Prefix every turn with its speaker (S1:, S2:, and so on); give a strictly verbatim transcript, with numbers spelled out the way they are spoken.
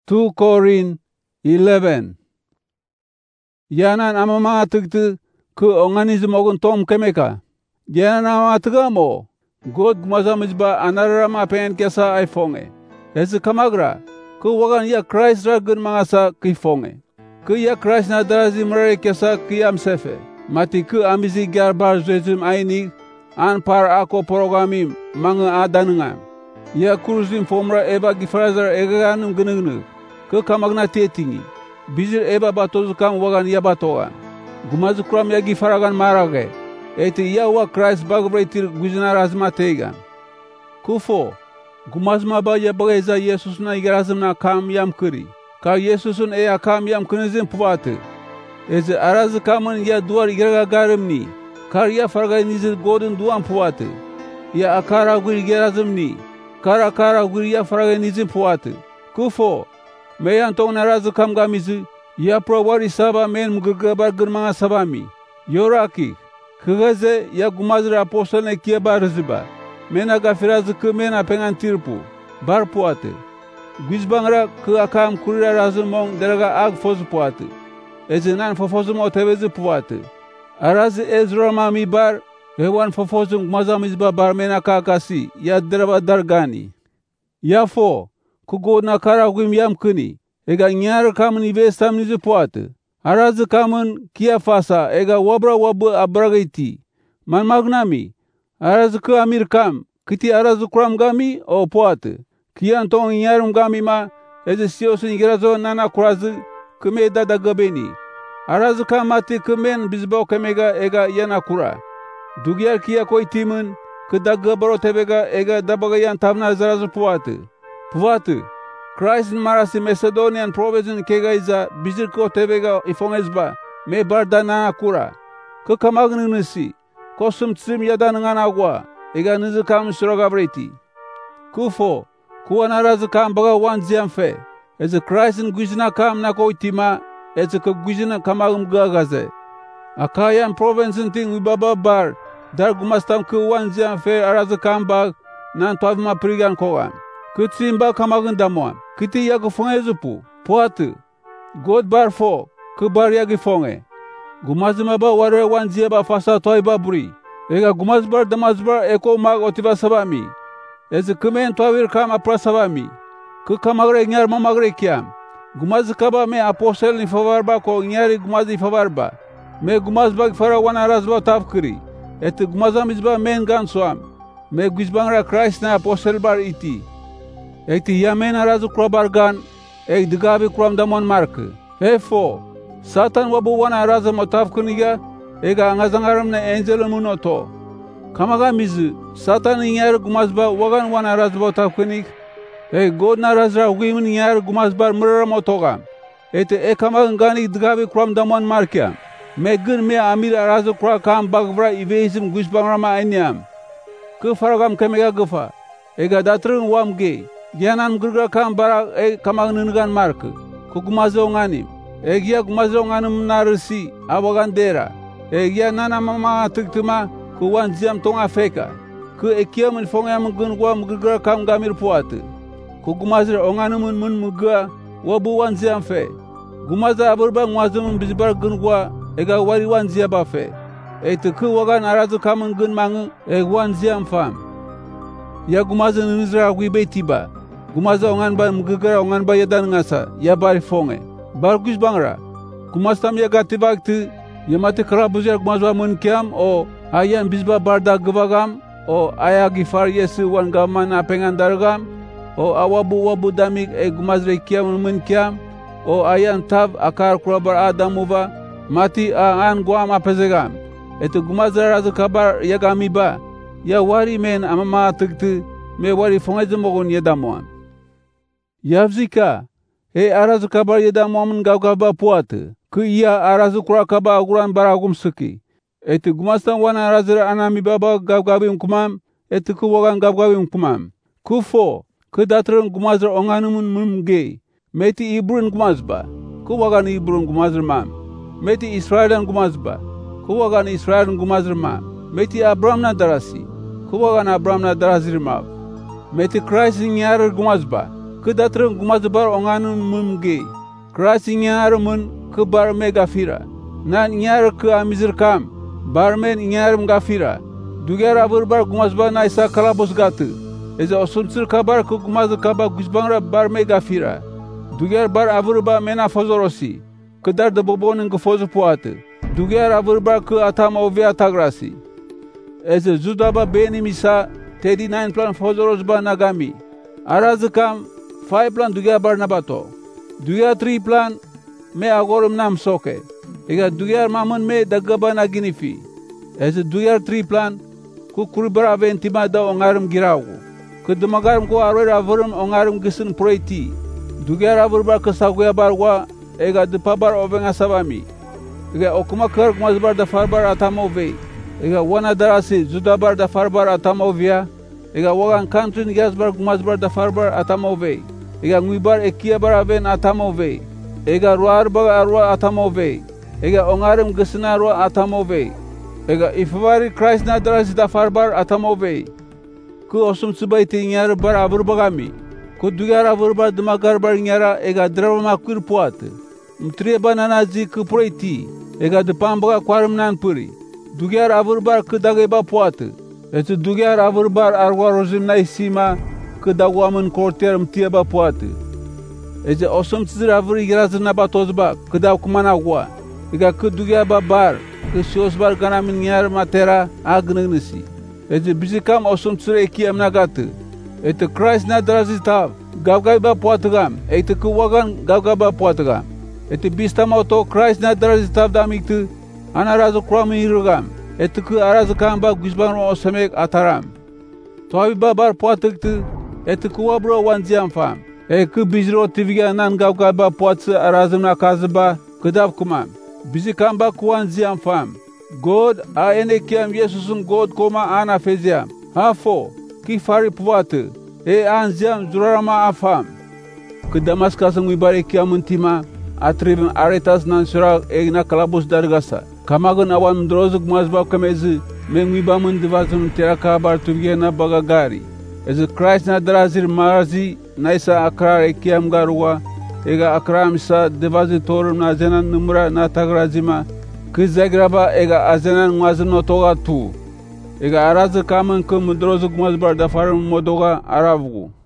S1: two Korin eleven. Yanan amama tugtu ku onganiz mogun tom kemeka. Yanan ama tugamo. God gumazamizba anarama pen kesa iPhone. Ez kamagra. Ku wagan ya Christ ragun mangasa kifonge. Ku ya Christ na dazi mare kesa kiam sefe. Mati ku amizi garbar zezum aini an par ako programim manga adanunga. Ya kuruzim fomra eba gifrazar eganum gununu. Ku kamagna tetingi. Bizir eba batozu kam wagan ya batoga. Gumazu kram ya gifaragan marage. Eti ya wa Christ bagbraitir guzina razma teigan. Kufo. Gumazma ba ya bagaiza Jesus na igarazim na kam yam kuri. Ka Yesusun e akam yam kunizim puvatı. Ezi arazı kamın ya duvar igaraga garimni. Kar ya fargay nizir godun duan puvatı. Ya akara guri gerazimni. Kar akara guri ya fargay nizim puvatı. Kufo. Meyan tong narazı kam gamizi. Ya probari saba men mugırgabar gırmana sabami. Yoraki. Kıgaze ya gumazır apostol ne kiye barızıba. Mena gafirazı kı mena pengan tirpu. Bar puatı. Güzbangra kı akam kurira razı mong deraga ag fozu puatı. Ezinan fofozum otevezi puatı. Arazi ezrama mi bar. Ewan fofozum gumazamizba bar mena kakasi. Ya deraba dargani. Ya fo. Kugo nakara gwim yam kuni. Ega nyar kamun ivestam nizi puatı. Arazi kamun kia fasa. Ega wabra wabu abragaiti. Man magnami. Arazi kı amir kam. Kiti arazi kuram gami o puatı. Kian tong nyarum gami ma. Ezi siyosun igirazo nana kurazı. Kime dada gabeni. Arazi kamati kimen bizbo kemega ega yana kura. Dugyar kia koi timun. Kıda gabaro tebega ega dabaga yan tabna zarazu puatı. Puvatı. Christ'in marasi Macedonian province'in kegaiza bizir ko tebega ifongezba. Me barda nana kura. Kı kamagını nisi. Kosum tsim yadanıngan agwa. Ega nizi kam suragabreti. Kufo. Kuan arazi kam baga wan ziam fe. Ezi Christ'in güzina kam na koi tima. Ezi kı güzina kamagım gagaze. Akayan province'in ting ubaba bar. Dar gumastam kı wan ziam fe arazi kam bag. Nan tuavima prigan kogan. Kıtsimba kamagın damuan. Kiti yagı fonge zupu. Puatı. God bar fo. Kı bar yagı fonge. Gumazima ba ware wan ziaba fasa toiba buri. Ega gumaz bar damaz bar eko mag otiva sabami. Ezi kımen tuavir kam apra sabami. Kı kamagre nyar mamagre kiam. Gumaz kaba me apostol ni favarba ko nyari gumaz ifavarba. Me gumaz bag fara wan arazba tavkiri. Eti gumazamizba men gan soam. Me guzbangra Christ na apostol bar iti. Ekti yamen arazu krobargan. Ek digabi kram damon markı. Efo. Satan wabu wan arazu motavkiniga. Ega angazangaram na enzelumun oto. Kamaga mizi. Satan inyar gumazba wagan wan arazu motavkinik. Ek god na razra wimin inyar gumazbar mıraram otogam. Ete ekamagan gani digabi kram damon markı. Me gün me amir arazu kra kam bagvra ivezim guzbangrama ayniyam. Kı faragam kemega gıfa. Ega datrın wamge. Gianan gurga kam bara e kamagnugan mark. Kugumazo nganim. E gia gumazo nganim narisi abogan dera. E gia nana mama tuktuma kuwan ziam tong afeka. Ku ekia mun fongam gun wam gurga kam gamir puatı. Kugumazir onganumun mun muga wabu wan ziam fe. Gumaza aburba ngwazumun bizbar gun wa ega wari wan ziaba fe. E tuku wagan arazu kamun gun mangu e wan ziam fam. Ya gumazın nizra gwibetiba. Gumaza ongan ba mgugara ongan ba yadan ngasa ya bari fonge. Bar güz bangra. Gumastam ya gati vakti yamati krabuzya gumazwa mun kiam o ayan bizba barda gvagam o aya gifar yesu wan gaman apengan dargam o awabu wabu damik e gumazre kiam mun kiam o ayan tab akar krabar adamuva mati a an guam apezegam. Etu gumazra razu kabar yagami ba. Ya wari men amama tıktı me wari fongezim ogun yedamuan. Yavzika e arazu kabar yedamuamın gavgava puatı. Kı ya arazu kura kaba aguran baragum sıki. Eti gumastan wan arazır anami baba gavgavim kumam. Eti kı wagan gavgavim kumam. Kı fo kı datrın gumazır onganımın mumge. Meti ibrun gumazba. Kı wagan ibrun gumazır mam. Meti İsrail'den gumazba. Kı wagan İsrail'den gumazır mam. Meti Abrahamna darasi. Kuwagan Abrahamna darazirmav. Meti Christ'in yarır gumazba. Ke datreng gumazbar onganun mumge. Christ inyar mun ke barme gafira. Nan inyar ke amizir kam. Barmen inyarim gafira. Dugar avurbar gumazba naisa kalabos gatı. Eze osumsir kabar ke gumazı kaba guzbanra barme gafira. Dugar bar avurba mena fozorosi. Kedar de bobonun gefozu puatı. Dugar avurbar ke atam ove atagrasi. Eze zudaba benim isa thirty nine plan fozorosba nagami. Arazı kam five plan dugar bar nabato. Dugar three plan me agorum nam soke. Ega dugar mamun me dagaba naginifi. Eze dugar three plan ku kuribara aventima da ongarum girawu. Ke demagarum ko arwer avurum ongarum gisin proiti. Dugar avurbar ke saguya barwa ega de pabar ovenga sabami. Ega okuma kar gumazbar da farbar atamove. Ega wana darasi zudabar da farbar atamovia. Ega wagan kantrin gasbar gumazbar da farbar atamove. Ega nguibar ekia bar aven atamove. Ega ruar baga arwa atamove. Ega ongarum gisina arwa atamove. Ega ifvari Christ na darasi da farbar atamove. Ku osum subaiti nyar bar avur bagami. Ku dugar avur bar demagar bar nyara ega drama makur puat. Mtre bananazi ku proiti. Ega de pambaga kwarum nan puri. Dugar avur bar ku dageba puat. Ete dugar avur bar arwa rozim na isima ku dagwamun korter mtieba puat. Eze osum tsir avur igirazir na batozba ku dav kumana gwa. Ega ku dugar ba bar ku shios bar ganamin nyar matera agnignisi. Eze bizikam osum tsir ekiyam nagatı. Ete Christ na drazitav gavgaba puatgam. Ete ku wagan gavgaba puatgam. Ete bistam auto Christ na drazitav damikti anarazu kram hirugam. Ete ku arazu kamba guzban osamek ataram. Toabi babar puatıktı. Ete ku wabro wanziam fam. E ku bizro tiviga nan gavgaba puatsı arazımna kazıba kıdav kumam. Bizi kamba kuwanziam fam. God a enekiam Yesusun God koma ana feziam. Hafo ki fari puatı. E anziam zurarama afam. Ke Damaskasın wibarekiam intima atribim aretas nan surak egna kalabus dargasa. Kamagun awan mdrozuk mazba kamezi men wibamın divazun teraka bar tuvgena bagagari. Eze Christ na darazir marazi naisa akrar ekiam garwa. Ega akram isa divazi torum na zenan numra na tagrazima. Ke zagraba ega azenan mazın otoga tu. Ega arazı kamın ke mdrozuk mazbar dafarım modoga aravgu.